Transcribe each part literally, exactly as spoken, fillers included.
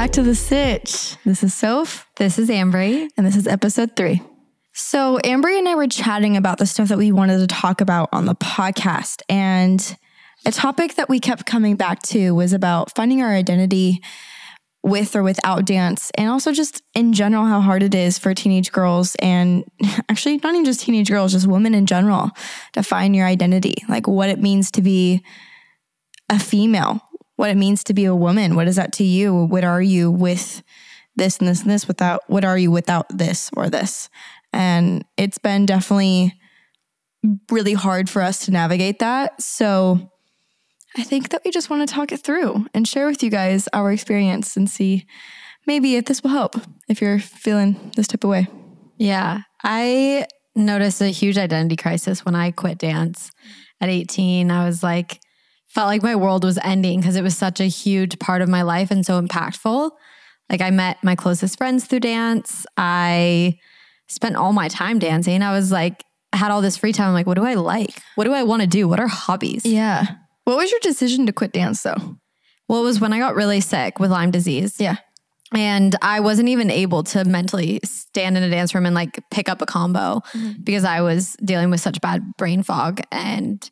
back to The Sitch. This is Soph. This is Ambry. And this is episode three. So Ambry and I were chatting about the stuff that we wanted to talk about on the podcast. And a topic that we kept coming back to was about finding our identity with or without dance. And also just in general, how hard it is for teenage girls, and actually not even just teenage girls, just women in general, to find your identity. Like what it means to be a female, what it means to be a woman. What is that to you? What are you with this and this and this without, what are you without this or this? And it's been definitely really hard for us to navigate that. So I think that we just want to talk it through and share with you guys our experience and see maybe if this will help if you're feeling this type of way. Yeah. I noticed a huge identity crisis when I quit dance at eighteen. I was like, felt like my world was ending because it was such a huge part of my life and so impactful. Like I met my closest friends through dance. I spent all my time dancing. I was like, I had all this free time. I'm like, what do I like? What do I want to do? What are hobbies? Yeah. What was your decision to quit dance though? Well, it was when I got really sick with Lyme disease. Yeah. And I wasn't even able to mentally stand in a dance room and like pick up a combo mm-hmm. because I was dealing with such bad brain fog. And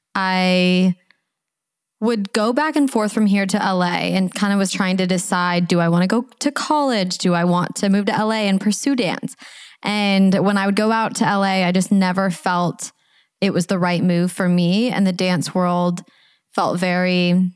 I would go back and forth from here to L A and kind of was trying to decide, do I want to go to college? Do I want to move to L A and pursue dance? And when I would go out to L A, I just never felt it was the right move for me. And the dance world felt very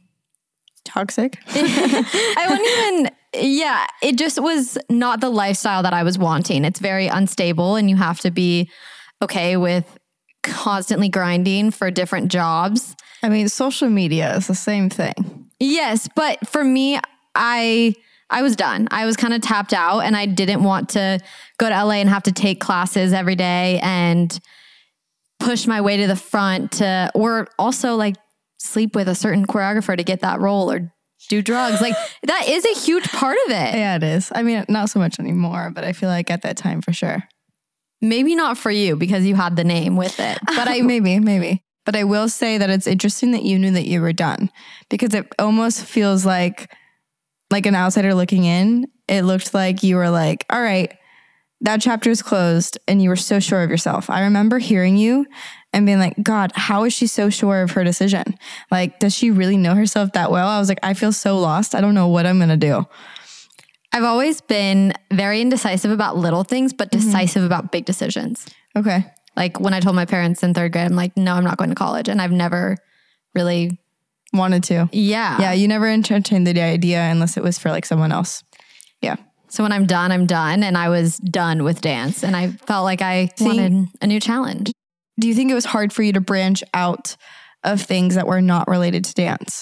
toxic. I wouldn't even, yeah, it just was not the lifestyle that I was wanting. It's very unstable and you have to be okay with constantly grinding for different jobs. I mean, social media is the same thing. Yes, but for me, I I was done. I was kind of tapped out and I didn't want to go to L A and have to take classes every day and push my way to the front to, or also like sleep with a certain choreographer to get that role or do drugs. Like that is a huge part of it. Yeah, it is. I mean, not so much anymore, but I feel like at that time for sure. Maybe not for you because you had the name with it, but I maybe, maybe. But I will say that it's interesting that you knew that you were done because it almost feels like, like an outsider looking in, it looked like you were like, all right, that chapter is closed and you were so sure of yourself. I remember hearing you and being like, God, how is she so sure of her decision? Like, does she really know herself that well? I was like, I feel so lost. I don't know what I'm going to do. I've always been very indecisive about little things, but decisive mm-hmm. about big decisions. Okay. Like when I told my parents in third grade, I'm like, no, I'm not going to college. And I've never really wanted to. Yeah. Yeah. You never entertained the idea unless it was for like someone else. Yeah. So when I'm done, I'm done. And I was done with dance. And I felt like I See, wanted a new challenge. Do you think it was hard for you to branch out of things that were not related to dance?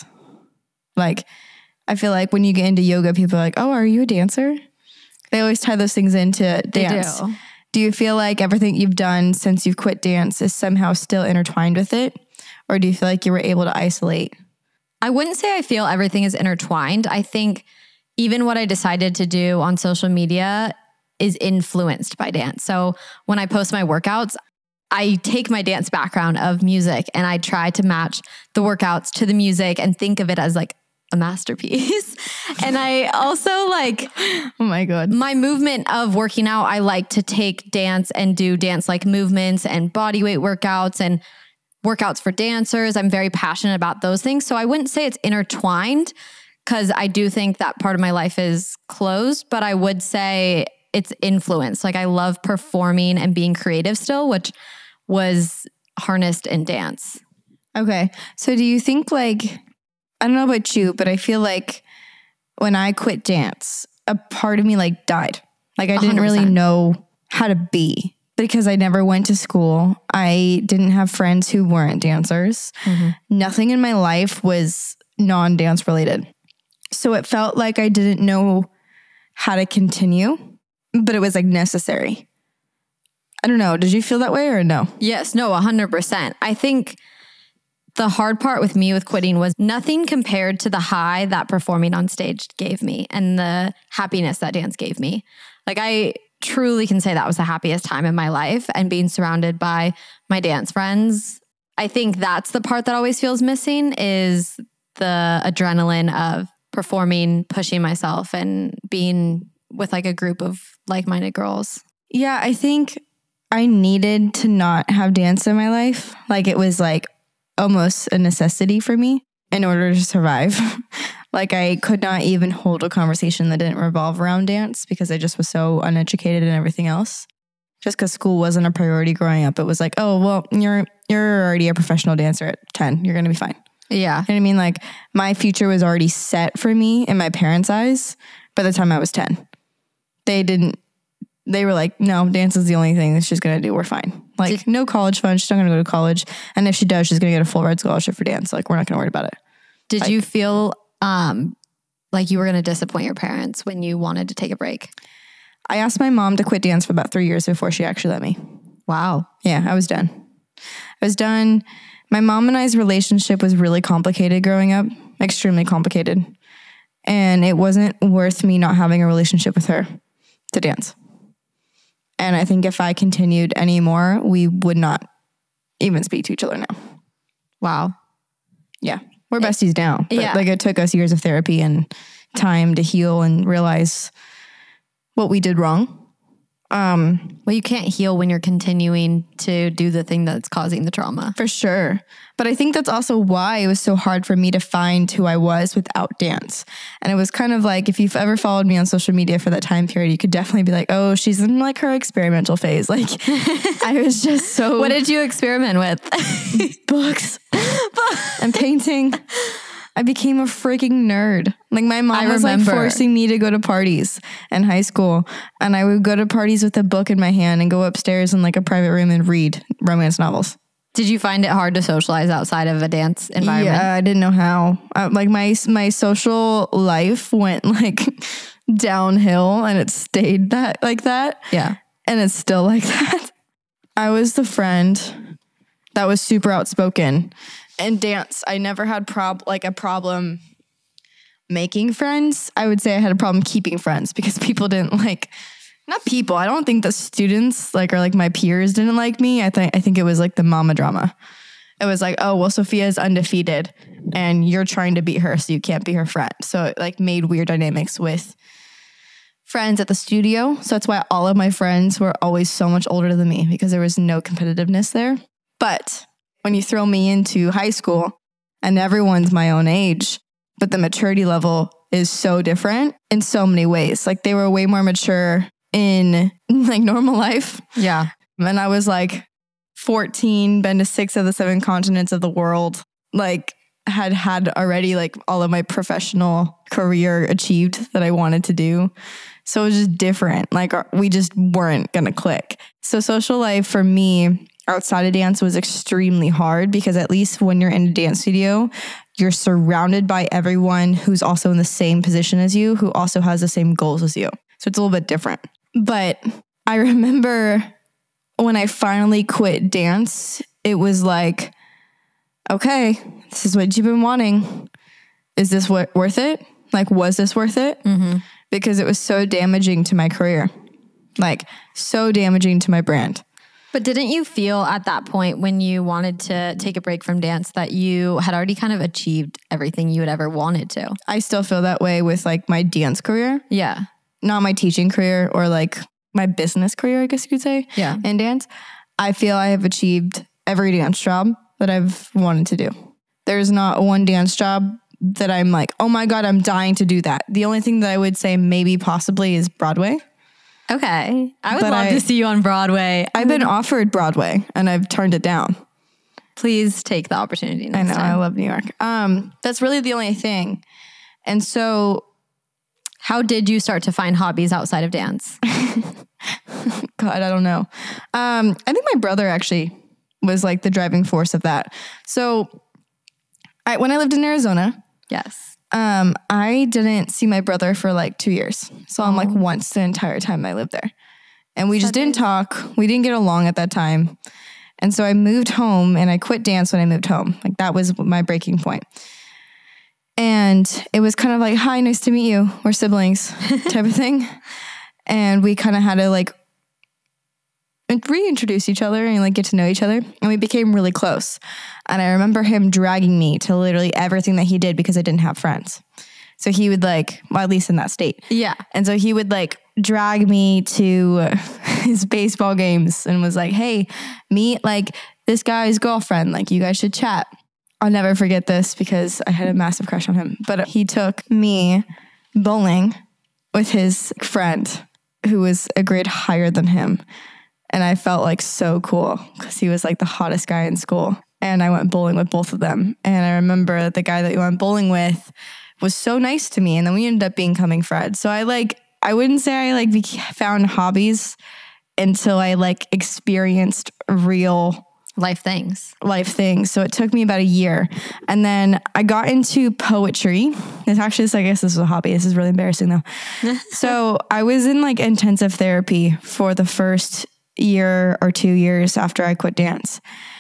Like, I feel like when you get into yoga, people are like, oh, are you a dancer? They always tie those things into dance. They do. Do you feel like everything you've done since you've quit dance is somehow still intertwined with it? Or do you feel like you were able to isolate? I wouldn't say I feel everything is intertwined. I think even what I decided to do on social media is influenced by dance. So when I post my workouts, I take my dance background of music and I try to match the workouts to the music and think of it as like a masterpiece. And I also like, oh my God, my movement of working out, I like to take dance and do dance like movements and body weight workouts and workouts for dancers. I'm very passionate about those things. So I wouldn't say it's intertwined because I do think that part of my life is closed, but I would say it's influenced. Like I love performing and being creative still, which was harnessed in dance. Okay. So do you think like, I don't know about you, but I feel like when I quit dance, a part of me like died. Like I didn't one hundred percent really know how to be because I never went to school. I didn't have friends who weren't dancers. Mm-hmm. Nothing in my life was non-dance related. So it felt like I didn't know how to continue, but it was like necessary. I don't know. Did you feel that way or no? Yes, no, one hundred percent. I think the hard part with me with quitting was nothing compared to the high that performing on stage gave me and the happiness that dance gave me. Like I truly can say that was the happiest time in my life, and being surrounded by my dance friends. I think that's the part that always feels missing is the adrenaline of performing, pushing myself, and being with like a group of like-minded girls. Yeah, I think I needed to not have dance in my life. Like it was like almost a necessity for me in order to survive. Like I could not even hold a conversation that didn't revolve around dance because I just was so uneducated in everything else. Just because school wasn't a priority growing up. It was like, oh, well, you're you're already a professional dancer at ten. You're going to be fine. Yeah. You know what I mean? Like my future was already set for me in my parents' eyes by the time I was ten. They didn't, they were like, no, dance is the only thing that she's going to do. We're fine. Like Did, no college fund. She's not going to go to college. And if she does, she's going to get a full ride scholarship for dance. Like we're not going to worry about it. Did like, you feel um, like you were going to disappoint your parents when you wanted to take a break? I asked my mom to quit dance for about three years before she actually let me. Wow. Yeah, I was done. I was done. My mom and I's relationship was really complicated growing up, extremely complicated. And it wasn't worth me not having a relationship with her to dance. And I think if I continued anymore, we would not even speak to each other now. Wow. Yeah. We're besties now. But yeah. Like it took us years of therapy and time to heal and realize what we did wrong. Um, well, you can't heal when you're continuing to do the thing that's causing the trauma. For sure. But I think that's also why it was so hard for me to find who I was without dance. And it was kind of like, if you've ever followed me on social media for that time period, you could definitely be like, oh, she's in like her experimental phase. Like I was just so... What did you experiment with? Books and painting. I became a freaking nerd. Like my mom I was remember. like forcing me to go to parties in high school. And I would go to parties with a book in my hand and go upstairs in like a private room and read romance novels. Did you find it hard to socialize outside of a dance environment? Yeah, I didn't know how. Uh, like my my social life went like downhill and it stayed that like that. Yeah. And it's still like that. I was the friend that was super outspoken. In dance, I never had prob like a problem making friends. I would say I had a problem keeping friends because people didn't like, not people. I don't think the students like or like my peers didn't like me. I think I think it was like the mama drama. It was like, oh well, Sophia's undefeated, and you're trying to beat her, so you can't be her friend. So it like made weird dynamics with friends at the studio. So that's why all of my friends were always so much older than me because there was no competitiveness there. But when you throw me into high school and everyone's my own age, but the maturity level is so different in so many ways. Like they were way more mature in like normal life. Yeah. And I was like fourteen, been to six of the seven continents of the world, like had had already like all of my professional career achieved that I wanted to do. So it was just different. Like we just weren't going to click. So social life for me outside of dance was extremely hard because at least when you're in a dance studio, you're surrounded by everyone who's also in the same position as you, who also has the same goals as you. So it's a little bit different. But I remember when I finally quit dance, it was like, okay, this is what you've been wanting. Is this what worth it? Like, was this worth it? Mm-hmm. Because it was so damaging to my career, like so damaging to my brand. But didn't you feel at that point when you wanted to take a break from dance that you had already kind of achieved everything you had ever wanted to? I still feel that way with like my dance career. Yeah. Not my teaching career or like my business career, I guess you could say. Yeah. In dance. I feel I have achieved every dance job that I've wanted to do. There's not one dance job that I'm like, oh my God, I'm dying to do that. The only thing that I would say maybe possibly is Broadway. Okay. I would But love I- to see you on Broadway. I've been offered Broadway and I've turned it down. Please take the opportunity I next know, time. I love New York. Um, that's really the only thing. And so, How did you start to find hobbies outside of dance? God, I don't know. Um, I think my brother actually was like the driving force of that. So I, when I lived in Arizona, Yes. um, I didn't see my brother for like two years. So I'm like Oh. once the entire time I lived there. And we just That didn't is- talk. We didn't get along at that time. And so I moved home and I quit dance when I moved home. Like that was my breaking point. And it was kind of like, hi, nice to meet you. We're siblings type of thing. And we kind of had to like reintroduce each other and like get to know each other. And we became really close. And I remember him dragging me to literally everything that he did because I didn't have friends. So he would like, well, at least in that state. Yeah. And so he would like drag me to his baseball games and was like, hey, meet like this guy's girlfriend. Like you guys should chat. I'll never forget this because I had a massive crush on him. But he took me bowling with his friend who was a grade higher than him. And I felt like so cool because he was like the hottest guy in school. And I went bowling with both of them. And I remember the guy that we went bowling with was so nice to me. And then we ended up becoming friends. So I like, I wouldn't say I like beca- found hobbies until I like experienced real life things. life things. So it took me about a year. And then I got into poetry. It's actually, I guess this is a hobby. This is really embarrassing though. So I was in like intensive therapy for the first year or two years after I quit dance.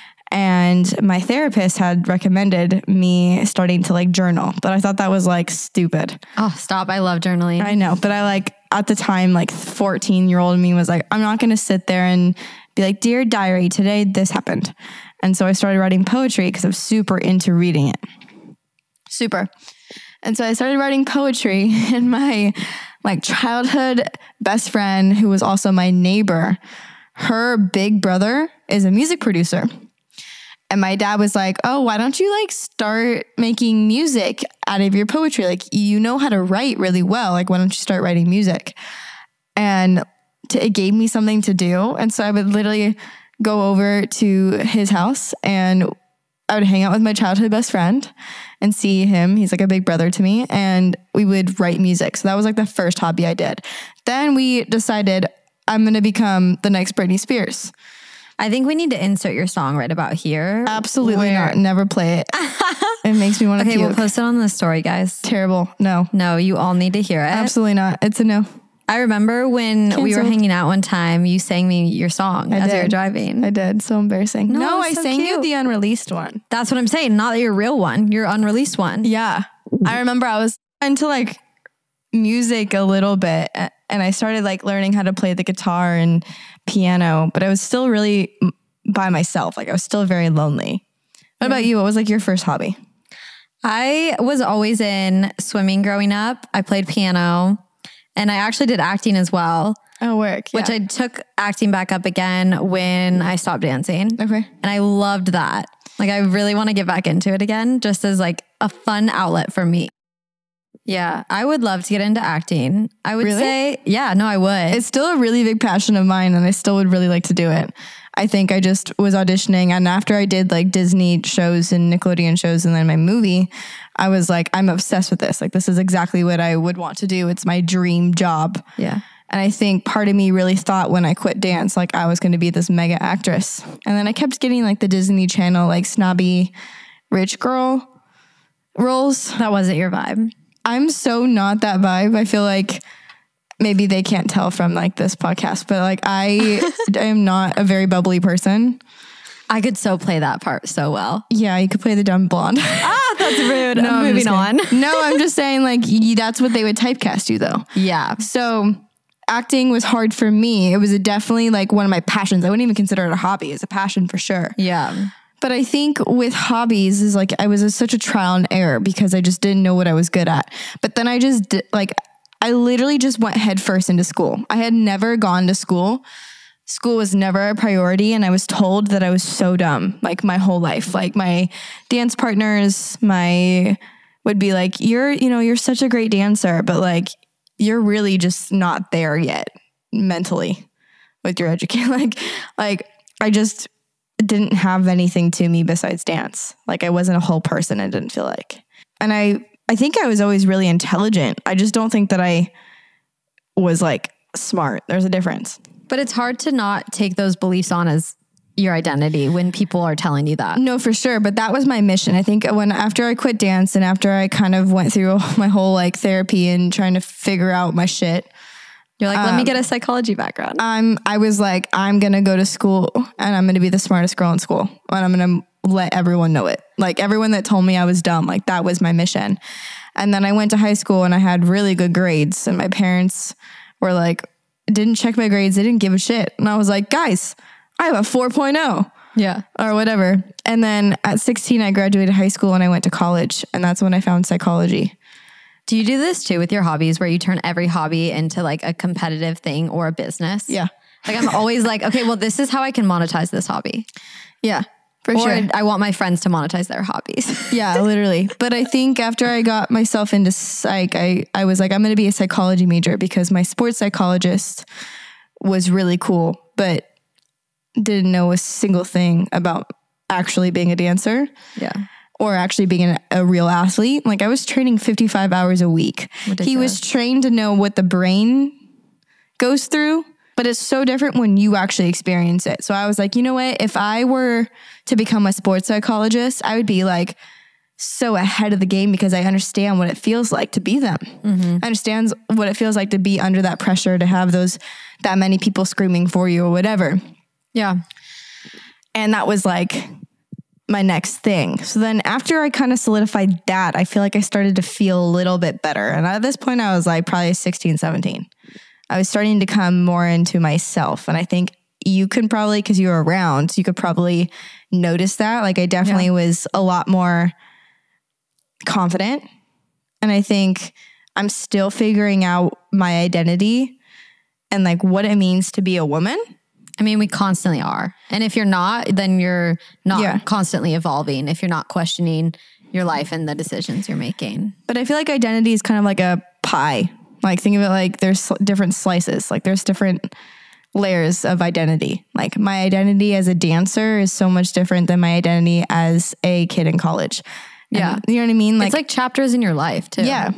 And my therapist had recommended me starting to like journal, but I thought that was like stupid. Oh, stop. I love journaling. I know, but I like at the time, like fourteen year old me was like, I'm not going to sit there and be like, dear diary, today this happened. And so I started writing poetry because I was super into reading it. Super. And so I started writing poetry, and my like childhood best friend, who was also my neighbor, her big brother is a music producer. And my dad was like, oh, why don't you like start making music out of your poetry? Like, you know how to write really well. Like, why don't you start writing music? And to, it gave me something to do. And so I would literally go over to his house and I would hang out with my childhood best friend and see him. He's like a big brother to me. And we would write music. So that was like the first hobby I did. Then we decided I'm going to become the next Britney Spears. I think we need to insert your song right about here. Absolutely Where- not. Never play it. It makes me want to Okay, puke. we'll post it on the story, guys. Terrible. No. No, you all need to hear it. Absolutely not. It's a no. I remember when we were Canceled. hanging out one time, you sang me your song I as you were did. driving. I did. So embarrassing. No, No, it's I so sang you cute. the unreleased one. That's what I'm saying. Not your real one, your unreleased one. Yeah. I remember I was into like music a little bit a- and I started like learning how to play the guitar and piano, but I was still really m- by myself. Like I was still very lonely. What about you? What was like your first hobby? I was always in swimming growing up. I played piano and I actually did acting as well, Oh, work. which I took acting back up again when I stopped dancing. Okay. And I loved that. Like I really want to get back into it again, just as like a fun outlet for me. Yeah, I would love to get into acting. I would Really? say, yeah, no, I would. It's still a really big passion of mine and I still would really like to do it. I think I just was auditioning and after I did like Disney shows and Nickelodeon shows and then my movie, I was like, I'm obsessed with this. Like this is exactly what I would want to do. It's my dream job. yeah. And I think part of me really thought when I quit dance, like I was going to be this mega actress. And then I kept getting like the Disney Channel, like snobby rich girl roles. That wasn't your vibe. I'm so not that vibe. I feel like maybe they can't tell from like this podcast, but like I am not a very bubbly person. I could so play that part so well. Yeah, you could play the dumb blonde. Ah, that's rude. No, I'm Moving just on. kidding. No, I'm just saying like y- that's what they would typecast you though. Yeah. So acting was hard for me. It was a definitely like one of my passions. I wouldn't even consider it a hobby. It's a passion for sure. Yeah. But I think with hobbies is like I was a, such a trial and error because I just didn't know what I was good at. But then I just did, like I literally just went headfirst into school. I had never gone to school. School was never a priority and I was told that I was so dumb like my whole life. Like my dance partners, my would be like, you're, you know, you're such a great dancer, but like you're really just not there yet mentally with your education. Like, like I just didn't have anything to me besides dance. Like I wasn't a whole person. I didn't feel like, and I, I think I was always really intelligent. I just don't think that I was like smart. There's a difference. But it's hard to not take those beliefs on as your identity when people are telling you that. No, for sure. But that was my mission. I think when after I quit dance and after I kind of went through my whole like therapy and trying to figure out my shit, You're like, let me get a psychology background. I'm I was like, I'm gonna go to school and I'm gonna be the smartest girl in school and I'm gonna let everyone know it. Like everyone that told me I was dumb, like that was my mission. And then I went to high school and I had really good grades and my parents were like, didn't check my grades. They didn't give a shit. And I was like, guys, I have a four point oh Yeah. or whatever. And then at sixteen, I graduated high school and I went to college and that's when I found psychology. Do you do this too with your hobbies where you turn every hobby into like a competitive thing or a business? Yeah. Like I'm always like, okay, well, this is how I can monetize this hobby. Yeah, for Or sure. I want my friends to monetize their hobbies. Yeah, literally. But I think after I got myself into psych, I, I was like, I'm going to be a psychology major because my sports psychologist was really cool, but didn't know a single thing about actually being a dancer. Yeah. Or actually being an, a real athlete. Like I was training fifty-five hours a week. Ridiculous. He was trained to know what the brain goes through, but it's so different when you actually experience it. So I was like, you know what? If I were to become a sports psychologist, I would be like so ahead of the game because I understand what it feels like to be them. Mm-hmm. I understand what it feels like to be under that pressure, to have those, that many people screaming for you or whatever. Yeah. And that was like my next thing. So then after I kind of solidified that, I feel like I started to feel a little bit better. And at this point I was like probably sixteen, seventeen. I was starting to come more into myself. And I think you can probably, because you were around, you could probably notice that. Like I definitely yeah. was a lot more confident. And I think I'm still figuring out my identity and like what it means to be a woman. I mean, we constantly are. And if you're not, then you're not yeah. constantly evolving if you're not questioning your life and the decisions you're making. But I feel like identity is kind of like a pie. Like think of it like there's different slices. Like there's different layers of identity. Like my identity as a dancer is so much different than my identity as a kid in college. And yeah. You know what I mean? Like, it's like chapters in your life too. Yeah.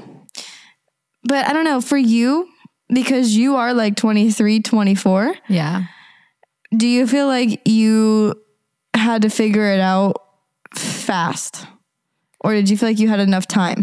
But I don't know, for you, because you are like twenty-three, twenty-four. Yeah. Do you feel like you had to figure it out fast? Or did you feel like you had enough time?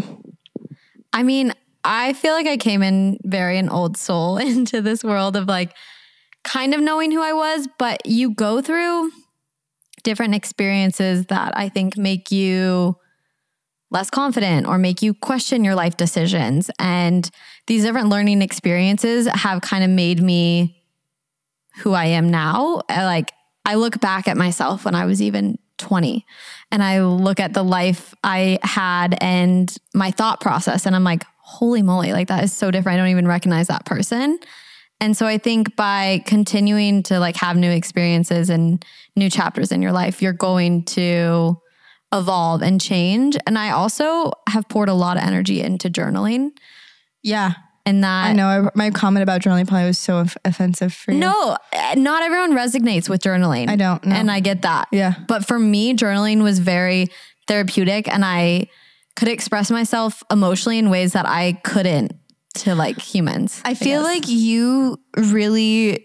I mean, I feel like I came in very an old soul into this world of like kind of knowing who I was, but you go through different experiences that I think make you less confident or make you question your life decisions. And these different learning experiences have kind of made me who I am now. Like I look back at myself when I was even twenty and I look at the life I had and my thought process and I'm like, holy moly, like that is so different. I don't even recognize that person. And so I think by continuing to like have new experiences and new chapters in your life, you're going to evolve and change. And I also have poured a lot of energy into journaling. Yeah. And that I know I, my comment about journaling probably was so off- offensive for you. No, not everyone resonates with journaling. I don't know. And I get that. Yeah. But for me, journaling was very therapeutic and I could express myself emotionally in ways that I couldn't to like humans. I feel I like you really,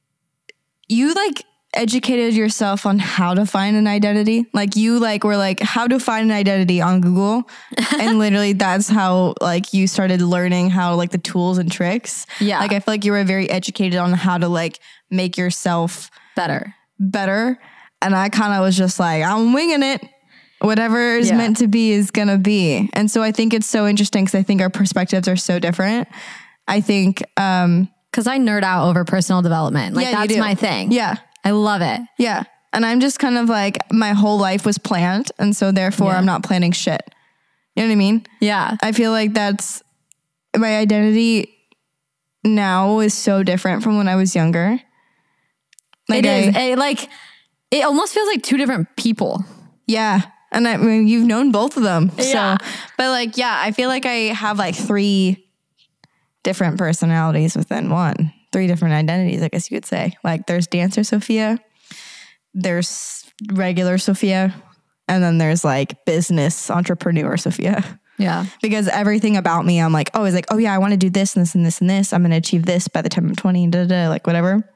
you like educated yourself on how to find an identity. Like you like were like how to find an identity on Google. And literally that's how like you started learning how like the tools and tricks. Yeah. Like I feel like you were very educated on how to like make yourself better, better. And I kind of was just like, I'm winging it. Whatever is yeah. meant to be is going to be. And so I think it's so interesting because I think our perspectives are so different. I think, um, because I nerd out over personal development. Like yeah, that's my thing. Yeah. I love it. Yeah. And I'm just kind of like, my whole life was planned. And so therefore yeah. I'm not planning shit. You know what I mean? Yeah. I feel like that's my identity now is so different from when I was younger. Like it is. I, it, like, it almost feels like two different people. Yeah. And I mean, you've known both of them. Yeah. So, but like, yeah, I feel like I have like three different personalities within one. Three different identities, I guess you could say. Like there's dancer Sophia, there's regular Sophia, and then there's like business entrepreneur Sophia. Yeah. Because everything about me, I'm like, oh, it's like, oh yeah, I want to do this and this and this and this. I'm going to achieve this by the time I'm twenty, da, da, da, like whatever.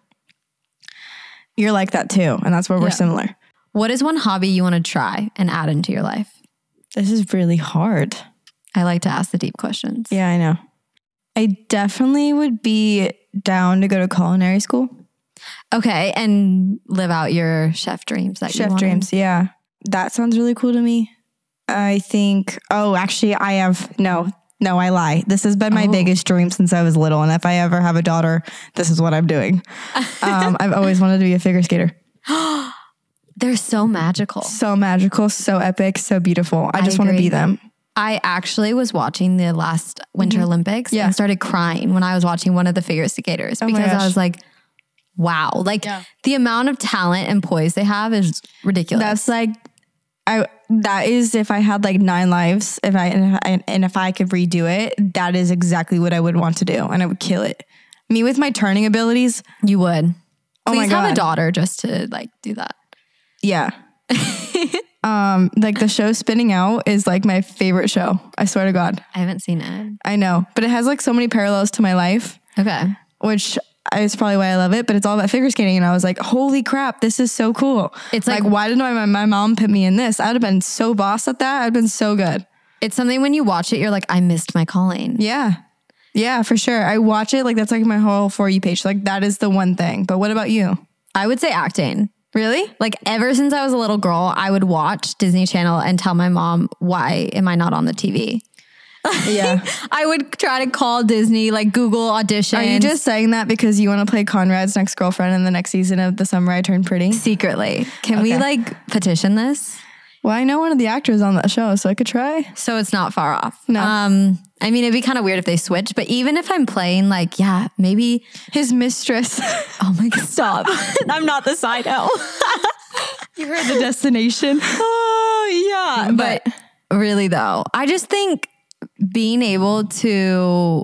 You're like that too. And that's where we're yeah. similar. What is one hobby you want to try and add into your life? This is really hard. I like to ask the deep questions. Yeah, I know. I definitely would be down to go to culinary school. Okay. And live out your chef dreams. That Chef dreams. Yeah. That sounds really cool to me. I think, oh, actually I have, no, no, I lie. This has been my oh. biggest dream since I was little. And if I ever have a daughter, this is what I'm doing. um, I've always wanted to be a figure skater. They're so magical. So magical, so epic, so beautiful. I just want to be them. I actually was watching the last Winter mm-hmm. Olympics yeah. and started crying when I was watching one of the figure skaters oh because I was like, wow, like yeah. the amount of talent and poise they have is ridiculous. That's like, I, that is if I had like nine lives, if I, and if I, and if I could redo it, that is exactly what I would want to do. And I would kill it. Me with my turning abilities. You would. Oh Please my God. have a daughter just to like do that. Yeah. um, like the show Spinning Out is like my favorite show. I swear to God. I haven't seen it. I know, but it has like so many parallels to my life. Okay. Which is probably why I love it, but it's all about figure skating. And I was like, holy crap, this is so cool. It's like, like why didn't my, my mom put me in this? I would have been so boss at that. I'd been so good. It's something when you watch it, you're like, I missed my calling. Yeah. Yeah, for sure. I watch it. Like that's like my whole For You page. Like that is the one thing. But what about you? I would say acting. Really? Like ever since I was a little girl, I would watch Disney Channel and tell my mom, why am I not on the T V? Yeah. I would try to call Disney, like Google auditions. Are you just saying that because you want to play Conrad's next girlfriend in the next season of The Summer I Turned Pretty? Secretly. Can okay. we like petition this? Well, I know one of the actors on that show, so I could try. So it's not far off. No. Um, I mean, it'd be kind of weird if they switch, but even if I'm playing like, yeah, maybe his mistress. Oh my God, stop. I'm not the side L. You heard The Destination. Oh yeah. But, but really though, I just think being able to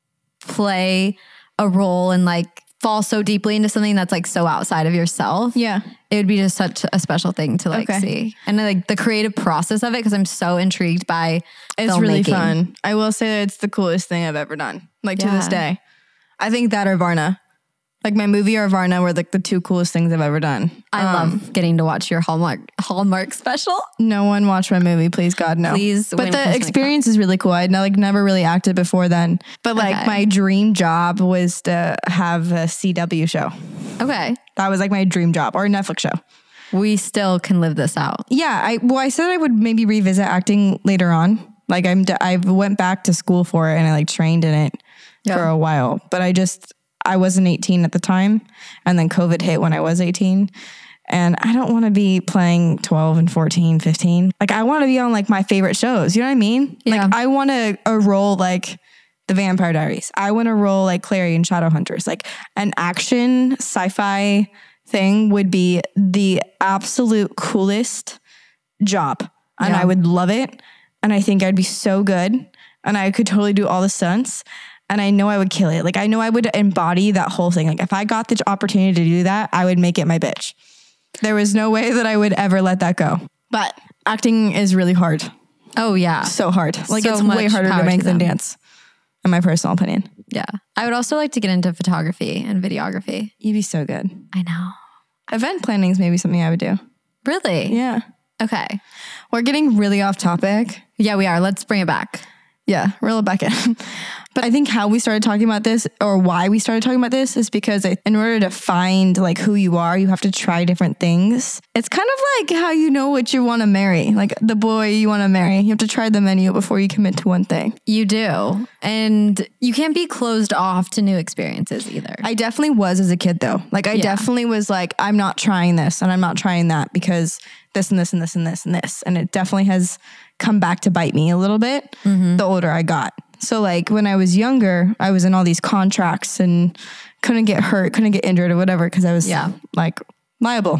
play a role and like fall so deeply into something that's like so outside of yourself. Yeah. It would be just such a special thing to like okay. see. And like the creative process of it, because I'm so intrigued by It's filmmaking. Really fun. I will say that it's the coolest thing I've ever done. Like yeah. to this day. I think that or Varna. Like my movie or Varna were like the two coolest things I've ever done. I um, love getting to watch your Hallmark Hallmark special. No one watched my movie, please God, no. Please. But the experience is really cool. I'd like never really acted before then. But like okay. my dream job was to have a C W show. Okay. That was like my dream job, or a Netflix show. We still can live this out. Yeah. I well, I said I would maybe revisit acting later on. Like I'm, I went back to school for it and I like trained in it yeah. for a while. But I just, I wasn't eighteen at the time. And then COVID hit when I was eighteen. And I don't want to be playing twelve and fourteen, fifteen. Like I want to be on like my favorite shows. You know what I mean? Yeah. Like I want a, a role like The Vampire Diaries. I want to roll like Clary in Shadowhunters. Like an action sci-fi thing would be the absolute coolest job. And yeah. I would love it. And I think I'd be so good. And I could totally do all the stunts. And I know I would kill it. Like I know I would embody that whole thing. Like if I got the opportunity to do that, I would make it my bitch. There was no way that I would ever let that go. But acting is really hard. Oh yeah. So hard. Like so it's way harder to make to than dance. In my personal opinion. Yeah. I would also like to get into photography and videography. You'd be so good. I know. Event planning is maybe something I would do. Really? Yeah. Okay. We're getting really off topic. Yeah, we are. Let's bring it back. Yeah, reel it back in. But I think how we started talking about this, or why we started talking about this, is because in order to find like who you are, you have to try different things. It's kind of like how you know what you want to marry, like the boy you want to marry. You have to try the menu before you commit to one thing. You do. And you can't be closed off to new experiences either. I definitely was as a kid though. Like I yeah. definitely was like, I'm not trying this and I'm not trying that because this and this and this and this and this. And it definitely has come back to bite me a little bit mm-hmm. the older I got. So like when I was younger, I was in all these contracts and couldn't get hurt, couldn't get injured or whatever because I was yeah. like liable.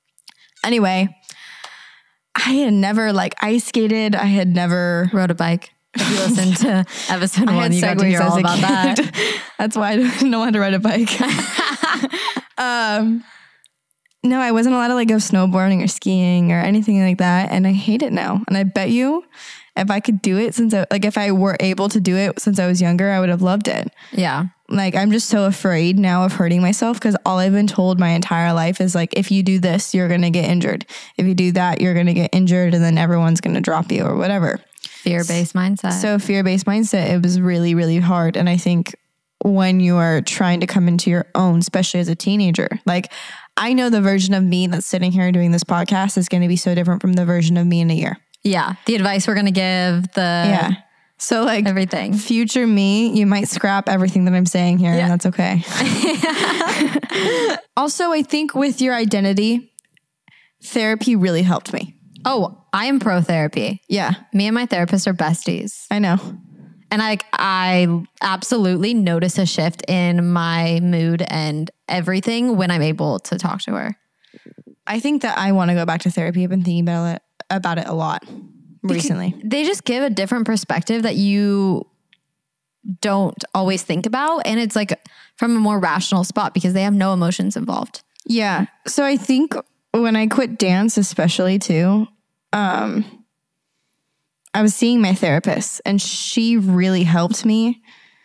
Anyway, I had never like ice skated. I had never rode a bike. If you listen to episode one, you got to hear all about kid. that. That's why I didn't know how to ride a bike. um, no, I wasn't allowed to like go snowboarding or skiing or anything like that. And I hate it now. And I bet you if I could do it since I, like if I were able to do it since I was younger, I would have loved it. Yeah. Like I'm just so afraid now of hurting myself because all I've been told my entire life is like, if you do this, you're going to get injured. If you do that, you're going to get injured and then everyone's going to drop you or whatever. Fear-based mindset. So fear-based mindset, it was really, really hard. And I think when you are trying to come into your own, especially as a teenager, like I know the version of me that's sitting here doing this podcast is going to be so different from the version of me in a year. Yeah. The advice we're going to give, the yeah. So like everything. Future me, you might scrap everything that I'm saying here yeah. and that's okay. Also, I think with your identity, therapy really helped me. Oh, I am pro therapy. Yeah. Me and my therapist are besties. I know. And I I absolutely notice a shift in my mood and everything when I'm able to talk to her. I think that I want to go back to therapy. I've been thinking about it, about it a lot recently. Because they just give a different perspective that you don't always think about. And it's like from a more rational spot because they have no emotions involved. Yeah. So I think when I quit dance, especially too, um, I was seeing my therapist and she really helped me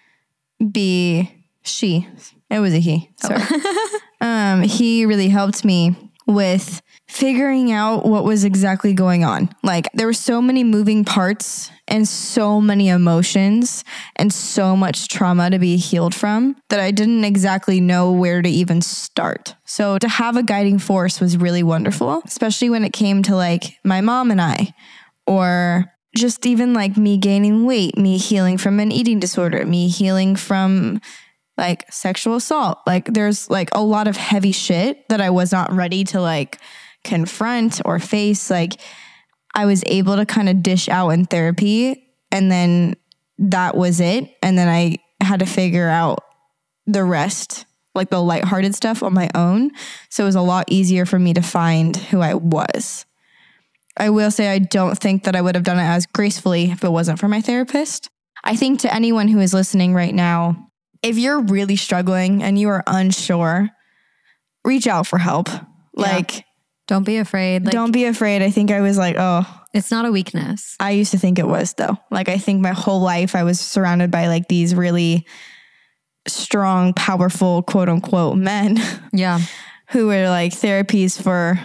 be, she, it was a he, sorry. Oh. um, he really helped me with figuring out what was exactly going on. Like there were so many moving parts and so many emotions and so much trauma to be healed from that I didn't exactly know where to even start. So to have a guiding force was really wonderful, especially when it came to like my mom and I, or just even like me gaining weight, me healing from an eating disorder, me healing from like sexual assault. Like there's like a lot of heavy shit that I was not ready to like confront or face. Like I was able to kind of dish out in therapy and then that was it. And then I had to figure out the rest, like the lighthearted stuff on my own. So it was a lot easier for me to find who I was. I will say I don't think that I would have done it as gracefully if it wasn't for my therapist. I think to anyone who is listening right now, if you're really struggling and you are unsure, reach out for help. Yeah. Like, don't be afraid. Like, don't be afraid. I think I was like, oh, it's not a weakness. I used to think it was though. Like, I think my whole life I was surrounded by like these really strong, powerful, quote unquote men. Yeah. Who were like therapies for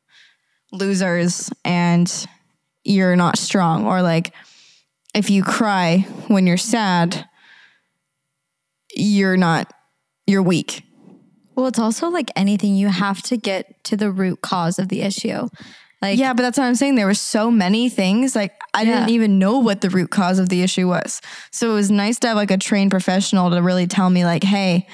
losers and you're not strong. Or like, if you cry when you're sad, you're not, you're weak. Well, it's also like anything, you have to get to the root cause of the issue. Like, yeah, but that's what I'm saying. There were so many things. Like I yeah. didn't even know what the root cause of the issue was. So it was nice to have like a trained professional to really tell me like, hey,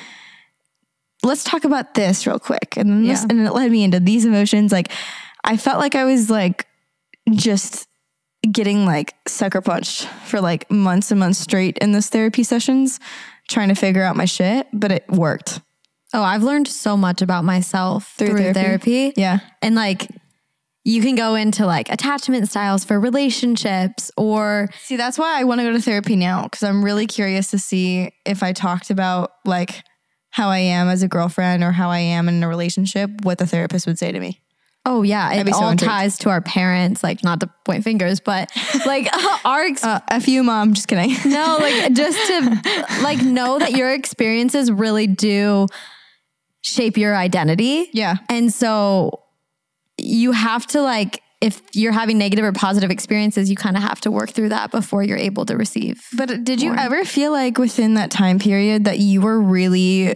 let's talk about this real quick. And then this, yeah. and it led me into these emotions. Like I felt like I was like just getting like sucker punched for like months and months straight in this therapy sessions, trying to figure out my shit, but it worked. Oh, I've learned so much about myself through, through therapy. therapy. Yeah. And like, you can go into like attachment styles for relationships or... See, that's why I want to go to therapy now. Cause I'm really curious to see if I talked about like how I am as a girlfriend or how I am in a relationship, what the therapist would say to me. Oh yeah. It all so ties to our parents, like not to point fingers, but like our, ex- uh, F you mom, just kidding. No, like just to like know that your experiences really do shape your identity. Yeah. And so you have to like, if you're having negative or positive experiences, you kind of have to work through that before you're able to receive. But did you more. ever feel like within that time period that you were really,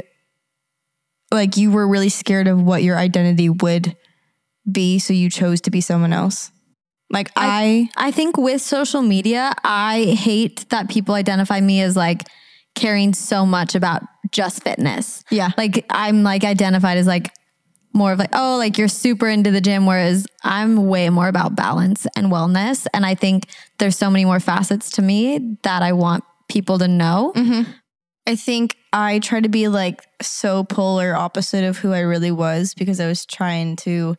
like you were really scared of what your identity would be, so you chose to be someone else? Like I, I, I think with social media, I hate that people identify me as like caring so much about just fitness. Yeah. Like I'm like identified as like more of like, oh, like you're super into the gym. Whereas I'm way more about balance and wellness. And I think there's so many more facets to me that I want people to know. Mm-hmm. I think I try to be like so polar opposite of who I really was because I was trying to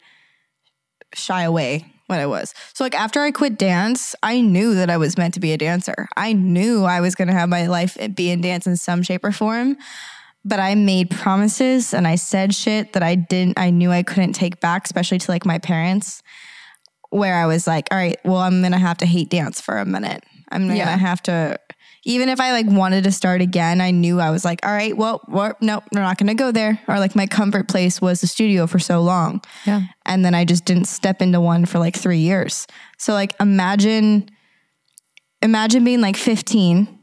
shy away what I was. So like after I quit dance, I knew that I was meant to be a dancer. I knew I was going to have my life be in dance in some shape or form, but I made promises and I said shit that I didn't, I knew I couldn't take back, especially to like my parents, where I was like, all right, well, I'm going to have to hate dance for a minute. I'm going to yeah. have to, even if I like wanted to start again, I knew I was like, all right, well, well nope, we're not going to go there. Or like my comfort place was the studio for so long. Yeah. And then I just didn't step into one for like three years. So like imagine, imagine being like fifteen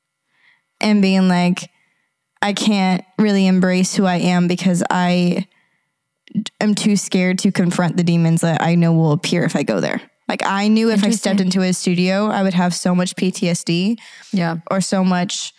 and being like, I can't really embrace who I am because I am too scared to confront the demons that I know will appear if I go there. Like I knew if I stepped into a studio, I would have so much P T S D, yeah, or so much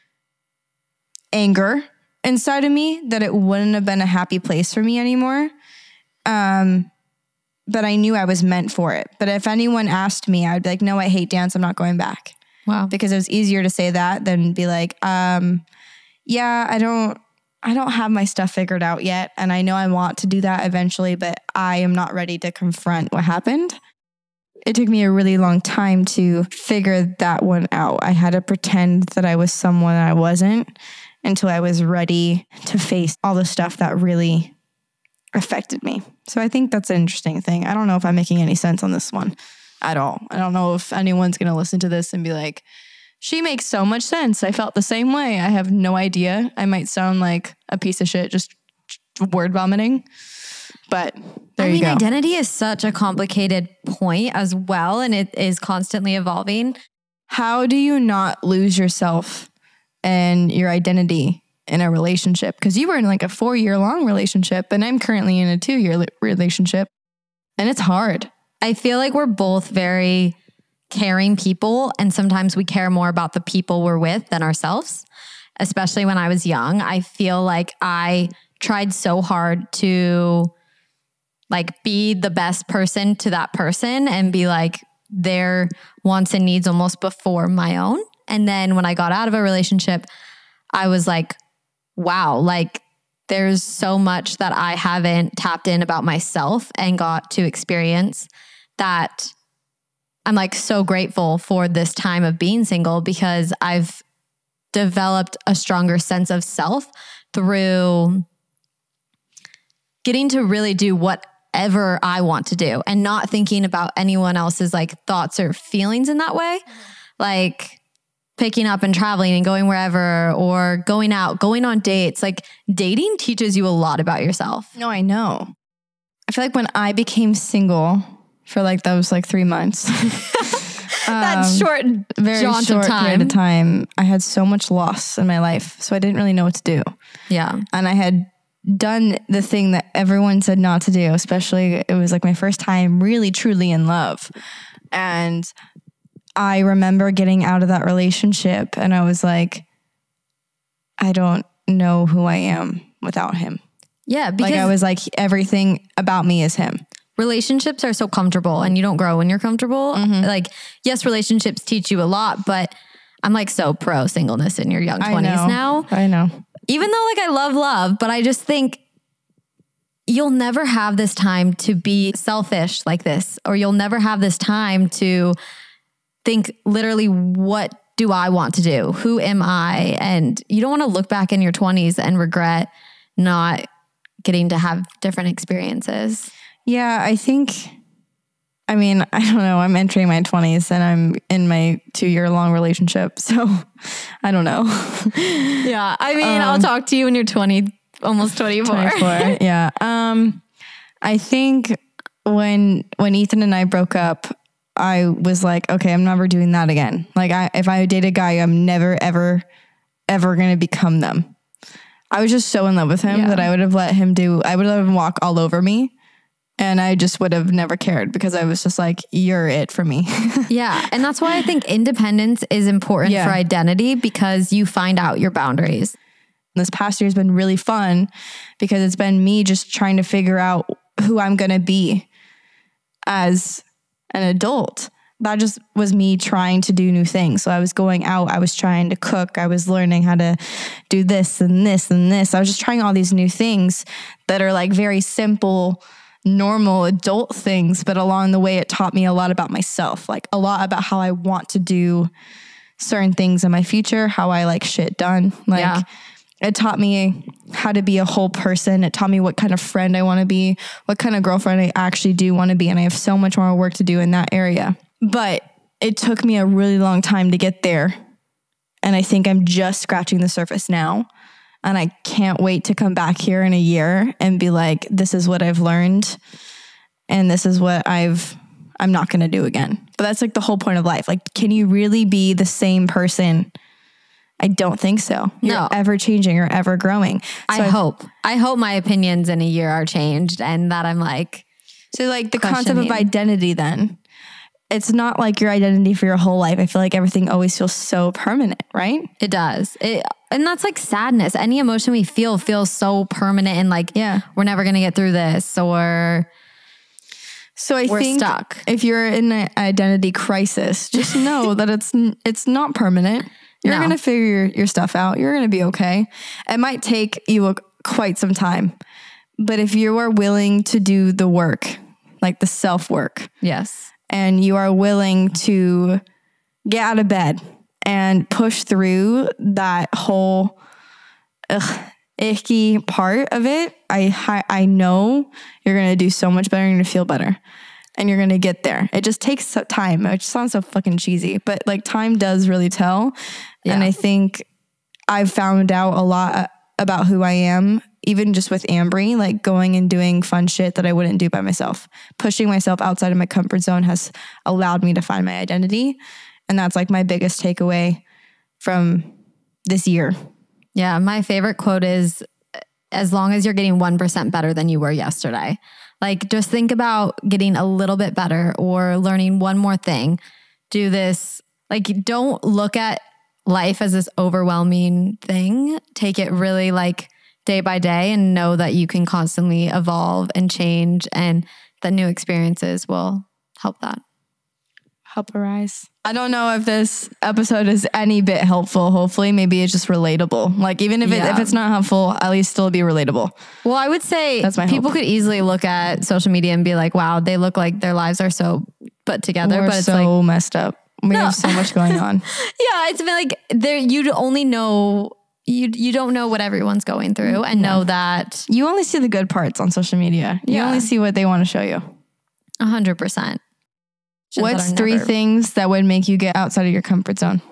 anger inside of me that it wouldn't have been a happy place for me anymore. Um, but I knew I was meant for it. But if anyone asked me, I'd be like, no, I hate dance. I'm not going back. Wow. Because it was easier to say that than be like, um, yeah, I don't, I don't have my stuff figured out yet. And I know I want to do that eventually, but I am not ready to confront what happened. It took me a really long time to figure that one out. I had to pretend that I was someone I wasn't until I was ready to face all the stuff that really affected me. So I think that's an interesting thing. I don't know if I'm making any sense on this one at all. I don't know if anyone's going to listen to this and be like, she makes so much sense. I felt the same way. I have no idea. I might sound like a piece of shit, just word vomiting. But there I you mean, go. Identity is such a complicated point as well, and it is constantly evolving. How do you not lose yourself and your identity in a relationship? Because you were in like a four year long relationship, and I'm currently in a two year li- relationship, and it's hard. I feel like we're both very caring people, and sometimes we care more about the people we're with than ourselves. Especially when I was young, I feel like I tried so hard to like be the best person to that person and be like their wants and needs almost before my own. And then when I got out of a relationship, I was like, wow, like there's so much that I haven't tapped in about myself and got to experience that I'm like so grateful for this time of being single, because I've developed a stronger sense of self through getting to really do whatever I want to do and not thinking about anyone else's like thoughts or feelings in that way. Like picking up and traveling and going wherever, or going out, going on dates. Like dating teaches you a lot about yourself. No, I know. I feel like when I became single for like those like three months, that um, short, very jaunt short of time. period of time, I had so much loss in my life. So I didn't really know what to do. Yeah. And I had done the thing that everyone said not to do, especially it was like my first time really truly in love. And I remember getting out of that relationship and I was like, I don't know who I am without him. Yeah. Because Like I was like, everything about me is him. relationships are so comfortable and you don't grow when you're comfortable. Mm-hmm. Like, yes, relationships teach you a lot, but I'm like so pro singleness in your young twenties I know. now. I know. Even though like I love love, but I just think you'll never have this time to be selfish like this, or you'll never have this time to think literally, what do I want to do? Who am I? And you don't want to look back in your twenties and regret not getting to have different experiences. Yeah, I think, I mean, I don't know. I'm entering my twenties and I'm in my two year long relationship. So I don't know. Yeah. I mean, Um, I'll talk to you when you're twenty, almost twenty-four. twenty-four. Yeah. Um, I think when, when Ethan and I broke up, I was like, okay, I'm never doing that again. Like I, if I date a guy, I'm never, ever, ever going to become them. I was just so in love with him Yeah. that I would have let him do, I would let him walk all over me. And I just would have never cared because I was just like, you're it for me. Yeah. And that's why I think independence is important Yeah. for identity, because you find out your boundaries. This past year has been really fun because it's been me just trying to figure out who I'm going to be as an adult. That just was me trying to do new things. So I was going out, I was trying to cook, I was learning how to do this and this and this. I was just trying all these new things that are like very simple, normal adult things, but along the way it taught me a lot about myself, like a lot about how I want to do certain things in my future, how I like shit done. Like Yeah. it taught me how to be a whole person. It taught me what kind of friend I want to be, what kind of girlfriend I actually do want to be. And I have so much more work to do in that area. But it took me a really long time to get there. And I think I'm just scratching the surface now. And I can't wait to come back here in a year and be like, this is what I've learned. And this is what I've, I'm not going to do again. But that's like the whole point of life. Like, can you really be the same person? I don't think so. You're No. ever changing or ever growing. So I hope. I hope my opinions in a year are changed and that I'm like, So like the concept of questioning. identity then, it's not like your identity for your whole life. I feel like everything always feels so permanent, right? it does. It, and that's like sadness. Any emotion we feel feels so permanent and like, Yeah. we're never going to get through this, or So I we're think stuck. if you're in an identity crisis, just know that it's it's not permanent. You're No. going to figure your, your stuff out. You're going to be okay. It might take you a, quite some time. But if you are willing to do the work, like the self-work, Yes. and you are willing to get out of bed and push through that whole ugh, icky part of it, I I know you're going to do so much better. You're going to feel better. And you're going to get there. It just takes some time. It just sounds so fucking cheesy. But like time does really tell. Yeah. And I think I've found out a lot about who I am, even just with Ambry, like going and doing fun shit that I wouldn't do by myself. Pushing myself outside of my comfort zone has allowed me to find my identity. And that's like my biggest takeaway from this year. Yeah. My favorite quote is, as long as you're getting one percent better than you were yesterday. Like, just think about getting a little bit better or learning one more thing. Do this. Like, don't look at life as this overwhelming thing. Take it really like day by day and know that you can constantly evolve and change, and that new experiences will help that. Help arise. I don't know if this episode is any bit helpful. Hopefully, maybe it's just relatable. Like, even if, it, Yeah. if it's not helpful, at least still be relatable. Well, I would say That's my people hope. could easily look at social media and be like, wow, they look like their lives are so put together. We're but it's so like, messed up. We No. have so much going on. yeah, it's been like there. You only know you. You don't know what everyone's going through, and know that You only see the good parts on social media. You Yeah. only see what they want to show you. a hundred percent. What's three things that would make you get outside of your comfort zone?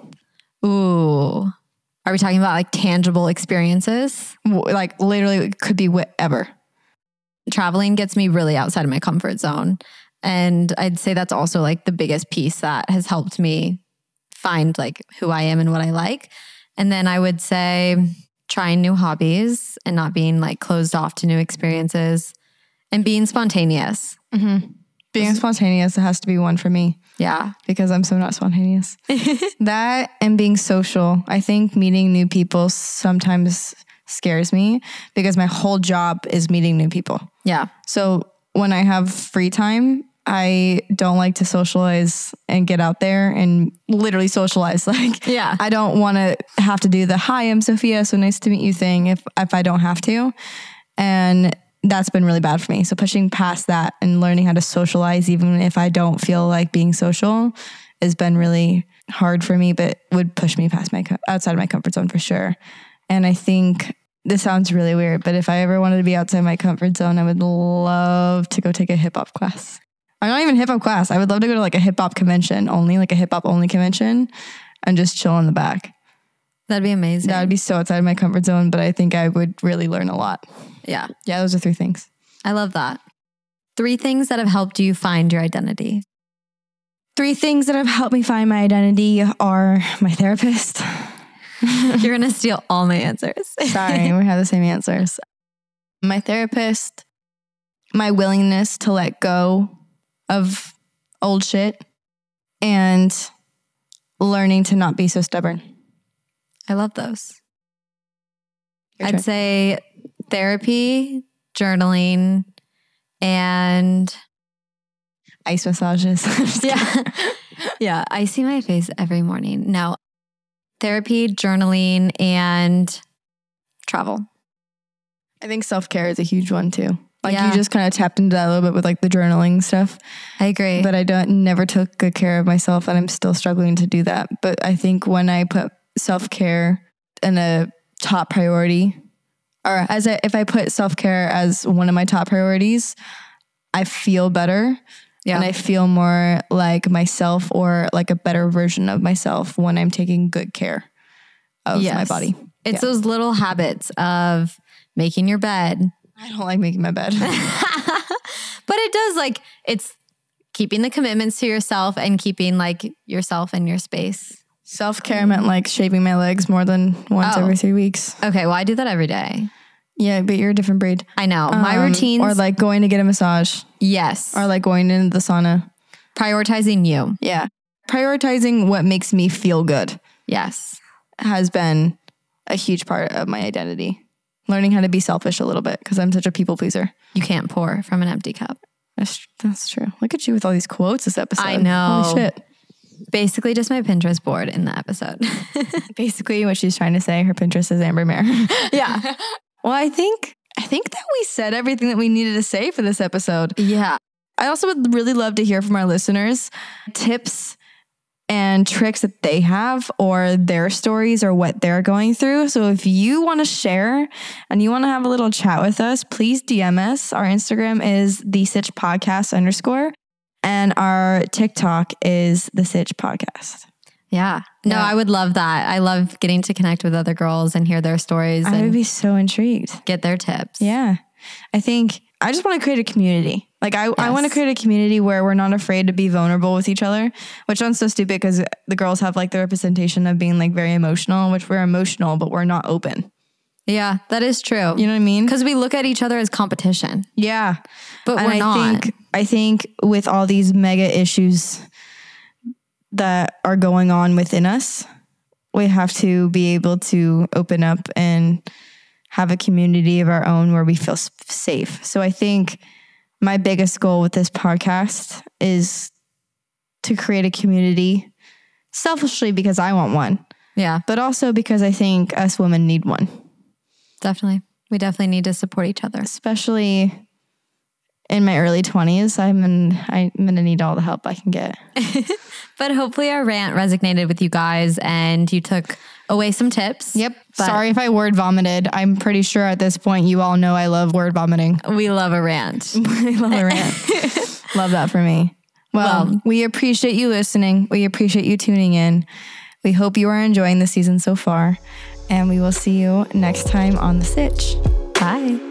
Ooh, are we talking about like tangible experiences? W- Like literally, it could be whatever. Traveling gets me really outside of my comfort zone, and I'd say that's also like the biggest piece that has helped me find like who I am and what I like. And then I would say trying new hobbies and not being like closed off to new experiences, and being spontaneous. Being spontaneous, it has to be one for me Yeah. because I'm so not spontaneous. That and being social. I think meeting new people sometimes scares me because my whole job is meeting new people. Yeah. So when I have free time, I don't like to socialize and get out there and literally socialize. Like, Yeah. I don't want to have to do the hi, I'm Sophia, so nice to meet you thing if if I don't have to. And that's been really bad for me. So pushing past that and learning how to socialize, even if I don't feel like being social, has been really hard for me, but would push me past my, co- outside of my comfort zone for sure. And I think this sounds really weird, but if I ever wanted to be outside my comfort zone, I would love to go take a hip hop class. Or not even hip hop class. I would love to go to like a hip hop convention only, like a hip hop only convention, and just chill in the back. That'd be amazing. That would be so outside of my comfort zone, but I think I would really learn a lot. yeah. Yeah, those are three things. I love that. Three things that have helped you find your identity. Three things that have helped me find my identity are my therapist. You're going to steal all my answers. Sorry, we have the same answers. My therapist, my willingness to let go of old shit, and learning to not be so stubborn. I love those. Your I'd turn. say therapy, journaling, and Ice massages. yeah. yeah. I see my face every morning. No. Therapy, journaling, and travel. I think self-care is a huge one too. Like Yeah. you just kind of tapped into that a little bit with like the journaling stuff. I agree. But I don't never took good care of myself, and I'm still struggling to do that. But I think when I put self-care in a top priority, or as I, if I put self-care as one of my top priorities, I feel better. Yeah. And I feel more like myself, or like a better version of myself when I'm taking good care of my Yes. body. It's Yeah. those little habits of making your bed. I don't like making my bed. But it does, like, it's keeping the commitments to yourself and keeping like yourself in your space. Self-care meant like shaving my legs more than once Oh. every three weeks. Okay, well, I do that every day. Yeah, but you're a different breed. I know. My Um, routines. Or like going to get a massage, yes. or like going into the sauna. Prioritizing you. Yeah. Prioritizing what makes me feel good Yes. has been a huge part of my identity. Learning how to be selfish a little bit because I'm such a people pleaser. You can't pour from an empty cup. That's, that's true. Look at you with all these quotes this episode. I know. Holy shit. Basically just my Pinterest board in the episode. Basically what she's trying to say, her Pinterest is Amber Mare. Yeah. Well, I think I think that we said everything that we needed to say for this episode. Yeah. I also would really love to hear from our listeners tips and tricks that they have or their stories or what they're going through. So if you want to share and you want to have a little chat with us, please D M us. Our Instagram is the Sitch Podcast underscore and our TikTok is the Sitch Podcast. Yeah. No, Yeah. I would love that. I love getting to connect with other girls and hear their stories I would and be so intrigued. get their tips. Yeah. I think I just want to create a community. Like I, I Yes. want to create a community where we're not afraid to be vulnerable with each other, which sounds so stupid because the girls have like the representation of being like very emotional, which we're emotional, but we're not open. Yeah, that is true. You know what I mean? Because we look at each other as competition, Yeah. but And we're I not. think I think with all these mega issues that are going on within us, we have to be able to open up and have a community of our own where we feel s- safe. So I think my biggest goal with this podcast is to create a community selfishly because I want one, Yeah, but also because I think us women need one, definitely. We definitely need to support each other. especially in my early twenties. I'm in, I'm going to need all the help I can get. But hopefully our rant resonated with you guys and you took away some tips. Yep. But Sorry if I word vomited. I'm pretty sure at this point you all know I love word vomiting. we love a rant. I love a rant. Love that for me. Well, Well- we appreciate you listening. We appreciate you tuning in. We hope you are enjoying the season so far. And we will see you next time on The Sitch. Bye.